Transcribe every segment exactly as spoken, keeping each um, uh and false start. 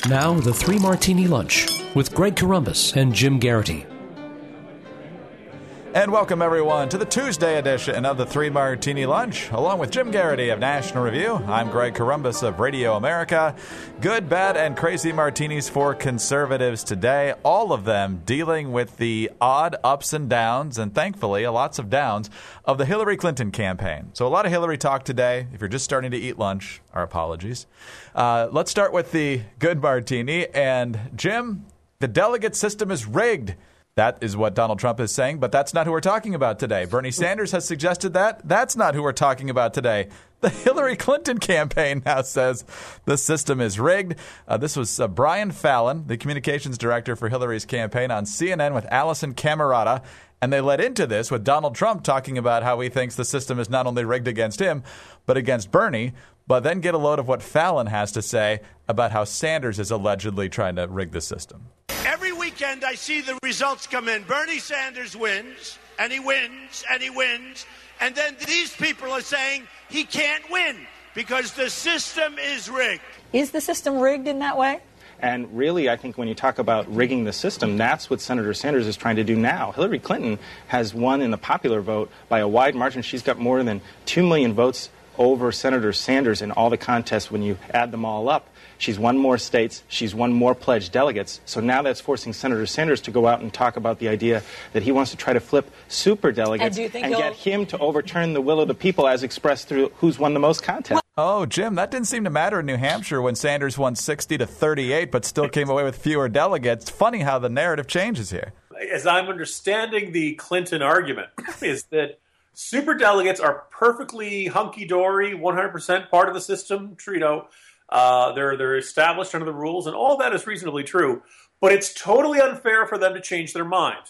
Now, the Three Martini Lunch with Greg Corombos and Jim Garrity. And welcome, everyone, to the Tuesday edition of the Three Martini Lunch. Along with Jim Garrity of National Review, I'm Greg Corombos of Radio America. Good, bad, and crazy martinis for conservatives today. All of them dealing with the odd ups and downs, and thankfully, lots of downs, of the Hillary Clinton campaign. So a lot of Hillary talk today. If you're just starting to eat lunch, our apologies. Uh, let's start with the good martini. And Jim, the delegate system is rigged. That is what Donald Trump is saying, but that's not who we're talking about today. Bernie Sanders has suggested that. That's not who we're talking about today. The Hillary Clinton campaign now says the system is rigged. Uh, this was uh, Brian Fallon, the communications director for Hillary's campaign, on C N N with Allison Camerata. And they led into this with Donald Trump talking about how he thinks the system is not only rigged against him, but against Bernie. But then get a load of what Fallon has to say about how Sanders is allegedly trying to rig the system. Every weekend I see the results come in. Bernie Sanders wins, and he wins, and he wins. And then these people are saying he can't win because the system is rigged. Is the system rigged in that way? And really, I think when you talk about rigging the system, that's what Senator Sanders is trying to do now. Hillary Clinton has won in the popular vote by a wide margin. She's got more than two million votes over Senator Sanders in all the contests when you add them all up. She's won more states. She's won more pledged delegates. So now that's forcing Senator Sanders to go out and talk about the idea that he wants to try to flip super delegates and, and get him to overturn the will of the people as expressed through who's won the most contests. Oh, Jim, that didn't seem to matter in New Hampshire when Sanders won sixty to thirty-eight, but still came away with fewer delegates. Funny how the narrative changes here. As I'm understanding the Clinton argument, is that superdelegates are perfectly hunky-dory, one hundred percent part of the system. You know, uh, they're they're established under the rules, and all that is reasonably true. But it's totally unfair for them to change their mind.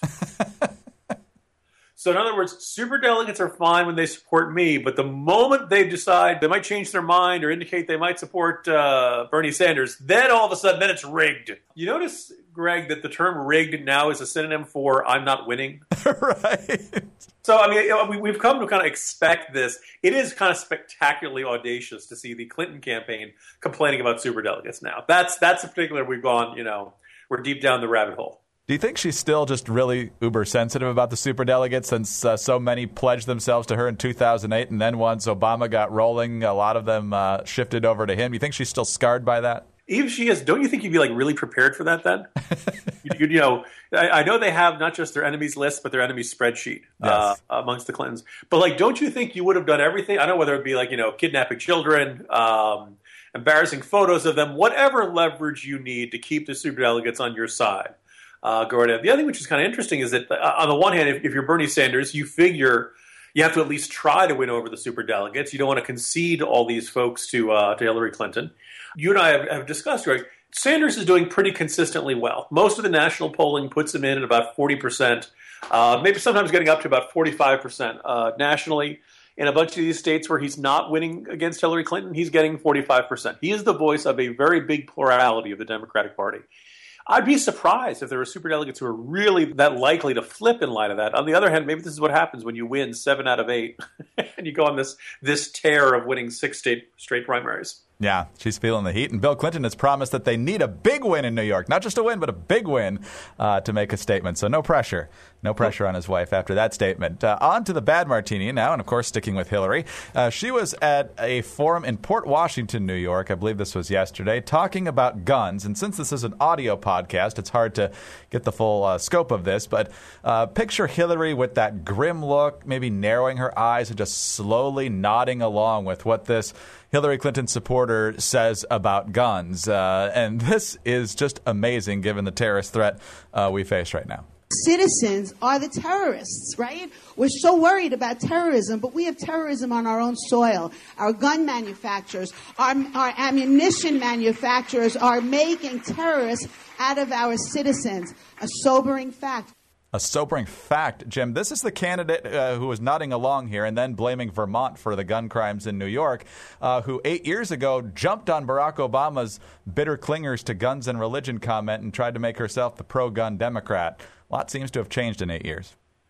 So in other words, superdelegates are fine when they support me, but the moment they decide they might change their mind or indicate they might support uh, Bernie Sanders, then all of a sudden, then it's rigged. You notice, Greg, that the term rigged now is a synonym for I'm not winning? Right. So, I mean, you know, we, we've come to kind of expect this. It is kind of spectacularly audacious to see the Clinton campaign complaining about superdelegates now. That's, that's in particular, we've gone, you know, we're deep down the rabbit hole. Do you think she's still just really uber sensitive about the superdelegates since uh, so many pledged themselves to her in two thousand eight, and then once Obama got rolling, a lot of them uh, shifted over to him? Do you think she's still scarred by that? Even if she is, don't you think you'd be like really prepared for that then? you, you, you know, I, I know they have not just their enemies list, but their enemies spreadsheet yes. uh, amongst the Clintons. But like, don't you think you would have done everything? I don't know whether it be like, you know, kidnapping children, um, embarrassing photos of them, whatever leverage you need to keep the superdelegates on your side. Uh, go right ahead. The other thing which is kind of interesting is that uh, on the one hand, if, if you're Bernie Sanders, you figure you have to at least try to win over the superdelegates. You don't want to concede all these folks to uh, to Hillary Clinton. You and I have, have discussed, right? Sanders is doing pretty consistently well. Most of the national polling puts him in at about forty percent, uh, maybe sometimes getting up to about forty-five percent uh, nationally. In a bunch of these states where he's not winning against Hillary Clinton, he's getting forty-five percent. He is the voice of a very big plurality of the Democratic Party. I'd be surprised if there were superdelegates who are really that likely to flip in light of that. On the other hand, maybe this is what happens when you win seven out of eight and you go on this this tear of winning six state straight primaries. Yeah, she's feeling the heat. And Bill Clinton has promised that they need a big win in New York. Not just a win, but a big win uh, to make a statement. So no pressure. No pressure on his wife after that statement. Uh, on to the bad martini now, and of course sticking with Hillary. Uh, she was at a forum in Port Washington, New York, I believe this was yesterday, talking about guns. And since this is an audio podcast, it's hard to get the full uh, scope of this. But uh, picture Hillary with that grim look, maybe narrowing her eyes and just slowly nodding along with what this Hillary Clinton supporter says about guns. Uh, and this is just amazing given the terrorist threat uh, we face right now. Citizens are the terrorists, right? We're so worried about terrorism, but we have terrorism on our own soil. Our gun manufacturers, our, our ammunition manufacturers are making terrorists out of our citizens. A sobering fact. A sobering fact, Jim. This is the candidate uh, who was nodding along here and then blaming Vermont for the gun crimes in New York, uh, who eight years ago jumped on Barack Obama's bitter clingers to guns and religion comment and tried to make herself the pro-gun Democrat. A lot seems to have changed in eight years.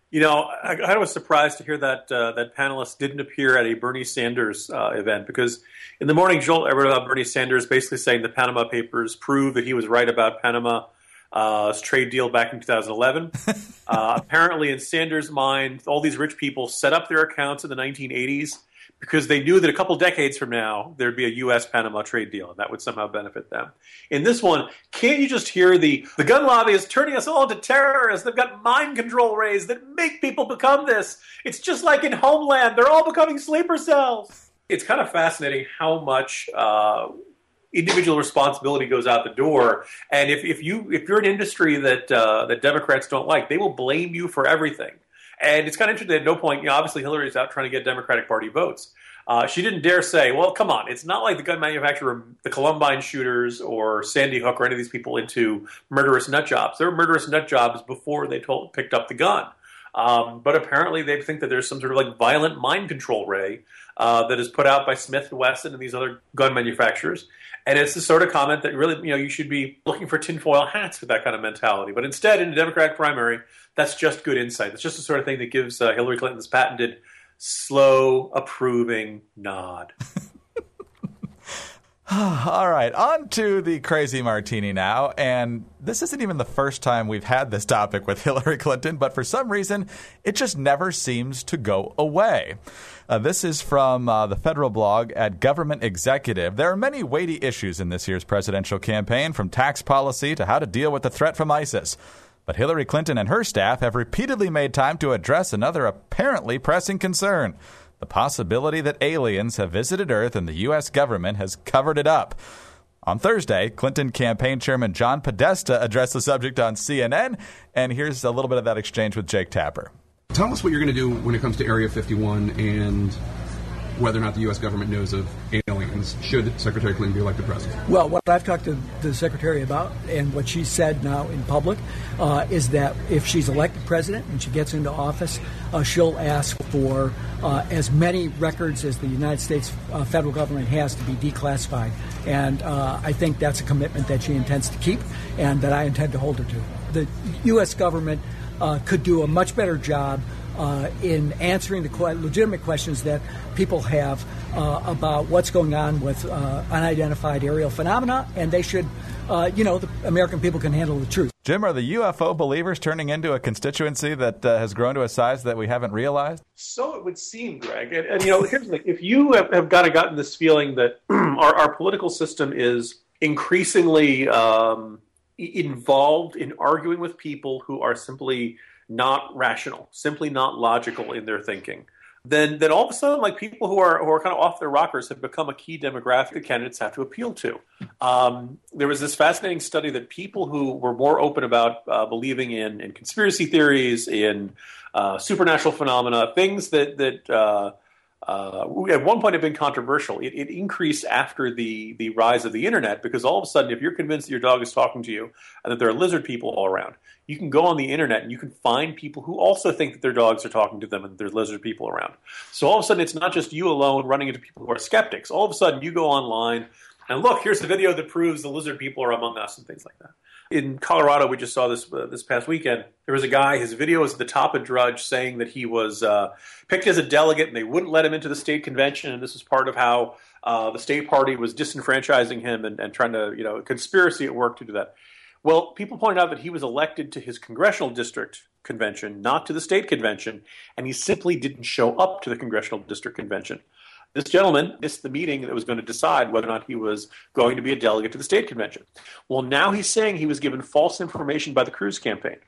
You know, I, I was surprised to hear that uh, that panelist didn't appear at a Bernie Sanders uh, event, because in the morning jolt I wrote about Bernie Sanders basically saying the Panama Papers prove that he was right about Panama's uh, trade deal back in two thousand eleven. uh, apparently, in Sanders' mind, all these rich people set up their accounts in the nineteen eighties because they knew that a couple decades from now there'd be a U S Panama trade deal, and that would somehow benefit them. In this one, can't you just hear the, the gun lobby is turning us all into terrorists? They've got mind control rays that make people become this. It's just like in Homeland. They're all becoming sleeper cells. It's kind of fascinating how much uh, individual responsibility goes out the door. And if, if, you, if you're an industry that, uh, that Democrats don't like, they will blame you for everything. And it's kind of interesting. At no point, you know, obviously Hillary's out trying to get Democratic Party votes. Uh, she didn't dare say, well, come on, it's not like the gun manufacturer, the Columbine shooters or Sandy Hook or any of these people into murderous nut jobs. They were murderous nut jobs before they told, picked up the gun. Um, but apparently they think that there's some sort of like violent mind control ray uh, that is put out by Smith and Wesson and these other gun manufacturers. And it's the sort of comment that really, you know, you should be looking for tinfoil hats with that kind of mentality. But instead, in the Democratic primary, that's just good insight. It's just the sort of thing that gives uh, Hillary Clinton this patented, slow, approving nod. All right, on to the crazy martini now. And this isn't even the first time we've had this topic with Hillary Clinton, but for some reason, it just never seems to go away. Uh, this is from uh, the federal blog at Government Executive. There are many weighty issues in this year's presidential campaign, from tax policy to how to deal with the threat from ISIS. But Hillary Clinton and her staff have repeatedly made time to address another apparently pressing concern: the possibility that aliens have visited Earth and the U S government has covered it up. On Thursday, Clinton campaign chairman John Podesta addressed the subject on C N N, and here's a little bit of that exchange with Jake Tapper. Tell us what you're going to do when it comes to Area fifty-one and whether or not the U S government knows of aliens, should Secretary Clinton be elected president. Well, what I've talked to the Secretary about, and what she said now in public, uh, is that if she's elected president and she gets into office, uh, she'll ask for uh, as many records as the United States uh, federal government has to be declassified. And uh, I think that's a commitment that she intends to keep and that I intend to hold her to. The U S government uh, could do a much better job Uh, in answering the que- legitimate questions that people have uh, about what's going on with uh, unidentified aerial phenomena, and they should, uh, you know, the American people can handle the truth. Jim, are the U F O believers turning into a constituency that uh, has grown to a size that we haven't realized? So it would seem, Greg. And, and you know, here's the thing. If you have, have kind of gotten this feeling that our, our political system is increasingly um, involved in arguing with people who are simply not rational, simply not logical in their thinking, then then all of a sudden, like, people who are who are kind of off their rockers have become a key demographic that candidates have to appeal to. Um, there was this fascinating study that people who were more open about uh, believing in, in conspiracy theories, in uh, supernatural phenomena, things that that uh, uh, at one point have been controversial. It, it increased after the the rise of the internet, because all of a sudden, if you're convinced that your dog is talking to you and that there are lizard people all around, you can go on the internet and you can find people who also think that their dogs are talking to them and there's lizard people around. So all of a sudden, it's not just you alone running into people who are skeptics. All of a sudden, you go online and look, here's the video that proves the lizard people are among us and things like that. In Colorado, we just saw this uh, this past weekend. There was a guy, his video was at the top of Drudge, saying that he was uh, picked as a delegate and they wouldn't let him into the state convention. And this was part of how uh, the state party was disenfranchising him and, and trying to, you know, conspiracy at work to do that. Well, people pointed out that he was elected to his congressional district convention, not to the state convention, and he simply didn't show up to the congressional district convention. This gentleman missed the meeting that was going to decide whether or not he was going to be a delegate to the state convention. Well, now he's saying he was given false information by the Cruz campaign.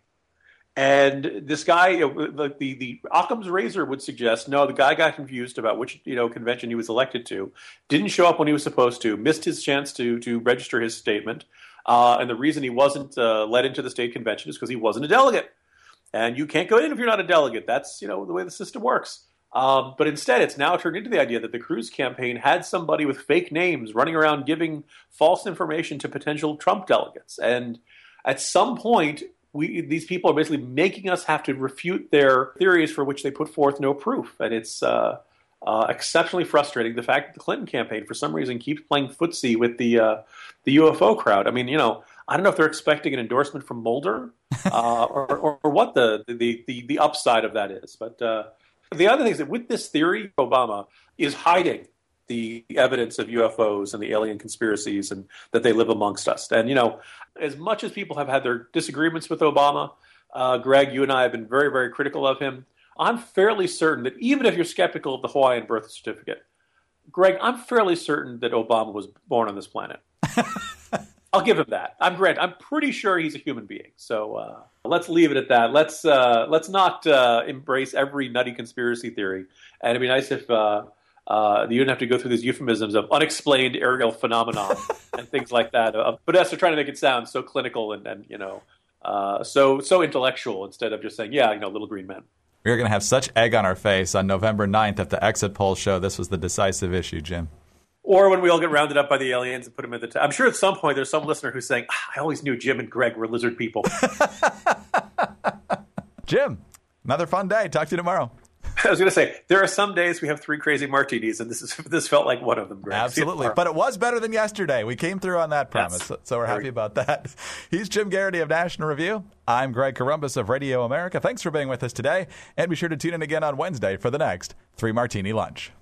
And this guy, the, the, the Occam's razor would suggest, no, the guy got confused about which, you know, convention he was elected to, didn't show up when he was supposed to, missed his chance to, to register his statement. Uh, and the reason he wasn't uh, let into the state convention is because he wasn't a delegate. And you can't go in if you're not a delegate. That's, you know, the way the system works. Um, but instead, it's now turned into the idea that the Cruz campaign had somebody with fake names running around giving false information to potential Trump delegates. And at some point, we these people are basically making us have to refute their theories for which they put forth no proof. And it's uh, uh, exceptionally frustrating. The fact that the Clinton campaign, for some reason, keeps playing footsie with the uh, the U F O crowd. I mean, you know, I don't know if they're expecting an endorsement from Mulder uh, or, or, or what the, the, the, the upside of that is. But uh, the other thing is that with this theory, Obama is hiding the evidence of U F Os and the alien conspiracies and that they live amongst us. And, you know, as much as people have had their disagreements with Obama, uh, Greg, you and I have been very, very critical of him. I'm fairly certain that even if you're skeptical of the Hawaiian birth certificate, Greg, I'm fairly certain that Obama was born on this planet. I'll give him that. I'm Grant. I'm pretty sure he's a human being. So uh, let's leave it at that. Let's uh, let's not uh, embrace every nutty conspiracy theory. And it'd be nice if uh, uh, you didn't have to go through these euphemisms of unexplained aerial phenomenon and things like that. Uh, but as they're trying to make it sound so clinical and, and you know, uh, so so intellectual instead of just saying, yeah, you know, little green men. We're going to have such egg on our face on November ninth if the exit polls show this was the decisive issue, Jim. Or when we all get rounded up by the aliens and put them in the t- I'm sure at some point there's some listener who's saying, ah, I always knew Jim and Greg were lizard people. Jim, another fun day. Talk to you tomorrow. I was going to say, there are some days we have three crazy martinis, and this is this felt like one of them, Greg. Absolutely. But it was better than yesterday. We came through on that promise, yes. so, so we're happy about that. He's Jim Garrity of National Review. I'm Greg Corombos of Radio America. Thanks for being with us today, and be sure to tune in again on Wednesday for the next Three Martini Lunch.